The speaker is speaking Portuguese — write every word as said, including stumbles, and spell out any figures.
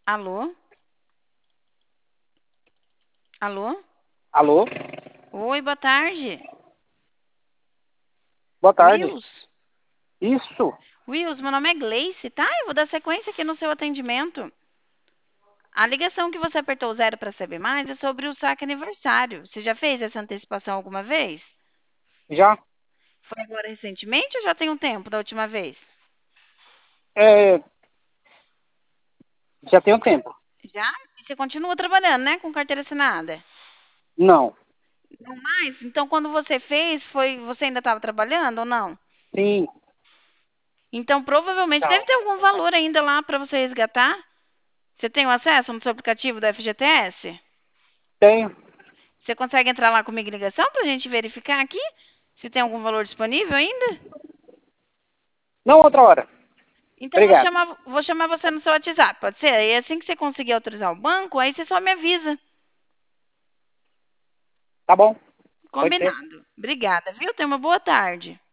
Alô? Alô? Alô? Oi, boa tarde. Boa tarde. Wills? Isso? Wills, meu nome é Gleice, tá? Eu vou dar sequência aqui no seu atendimento. A ligação que você apertou zero para saber mais é sobre o saque aniversário. Você já fez essa antecipação alguma vez? Já? Foi agora recentemente ou já tem um tempo da última vez? É, já tem um tempo. Já? E você continua trabalhando, né? Com carteira assinada? Não. Não mais? Então, quando você fez, foi você ainda estava trabalhando ou não? Sim. Então, provavelmente deve Não. ter algum valor ainda lá para você resgatar. Você tem o acesso no seu aplicativo da F G T S? Tenho. Você consegue entrar lá comigo em ligação para a gente verificar aqui se tem algum valor disponível ainda? Não outra hora. Então, vou Obrigado. chamar, vou chamar você no seu WhatsApp, pode ser? E assim que você conseguir autorizar o banco, aí você só me avisa. Tá bom. Pode ser. Combinado. Obrigada, viu? Tenha uma boa tarde.